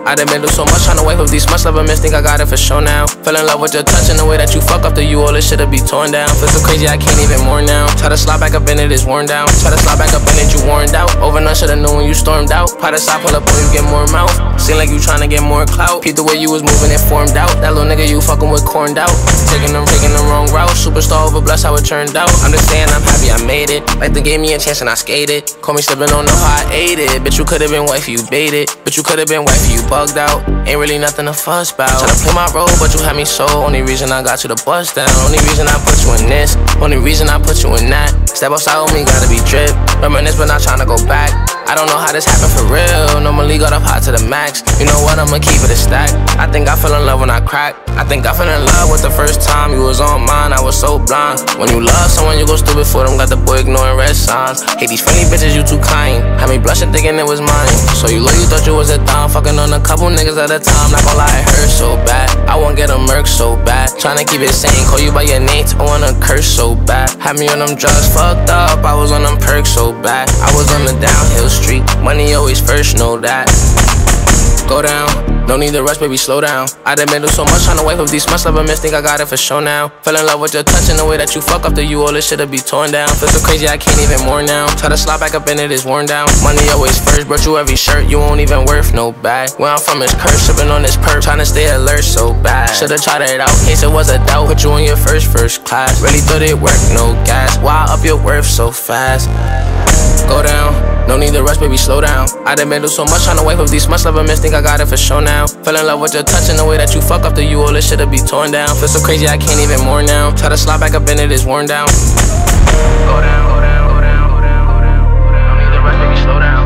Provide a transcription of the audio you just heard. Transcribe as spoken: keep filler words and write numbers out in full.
I done been through so much, tryna wake up these much love I miss, think I got it for sure now. Fell in love with your touch and the way that you fuck up to you, all this shit'll be torn down. Feel so crazy, I can't even more now. Try to slide back up in it, it's worn down. Try to slide back up in it, you worn out. Over none should've known when you stormed out. Part of side pull up when you get more mouth. Seem like you tryna get more clout. Peep the way you was moving, it formed out. That little nigga you fucking with corned out. Taking them, taking the wrong route. Superstar over blessed how it turned out. I'm just saying I'm happy I made it. Like they gave me a chance and I skated. Call me slipping on the how I ate it. Bitch, you could've been wifey, you baited. Bitch, you could've been wifey, you bugged out. Ain't really nothing to fuss about. Tryna play my role, but you had me so. Only reason I got you to bust down. Only reason I put you in this. Only reason I put you in that. Step outside with me, gotta be drip. Reminisce, but not tryna go back. I don't know how this happened for real. Normally got up hot to the max. You know what, I'ma keep it a stack. I think I fell in love when I cracked. I think I fell in love with the first time you was on mine. I was so blind. When you love someone, you go stupid for them. Got the boy ignoring red signs. Hate these funny bitches, you too kind. Had me blushing thinking it was mine. So you low, you thought you was a thumb. Fucking on a couple niggas at a time. Not gonna lie, it hurt so bad. I won't get a murk so bad. Tryna keep it sane, call you by your name. I wanna curse so bad. Had me on them drugs, fucked up. I was on them perks so bad. I was on the downhill street. Money always first, know that. Go down, no need to rush, baby, slow down. I done been through so much, tryna wake up these much love I miss, think I got it for sure now. Fell in love with your touch and the way that you fuck up to you, all this shit'll be torn down. Feel so crazy, I can't even more now. Try to slide back up in it, it's worn down. Money always first, brought you every shirt, you won't even worth no bag. Where I'm from is cursed, sipping on this perp, tryna stay alert so bad. Should've tried it out, case it was a doubt. Put you in your first, first class. Really thought it worked, no gas. Why up your worth so fast? Go down, no need to rush, baby, slow down. I done been through so much, tryna wake up these much love I miss, think I got it for sure now. Fell in love with your touch and the way that you fuck up to you, all this shit'll be torn down. Feel so crazy, I can't even more now. Try to slide back up in it, it's worn down. Go down, go down, go down, go down, go down. No need to rush, baby, slow down.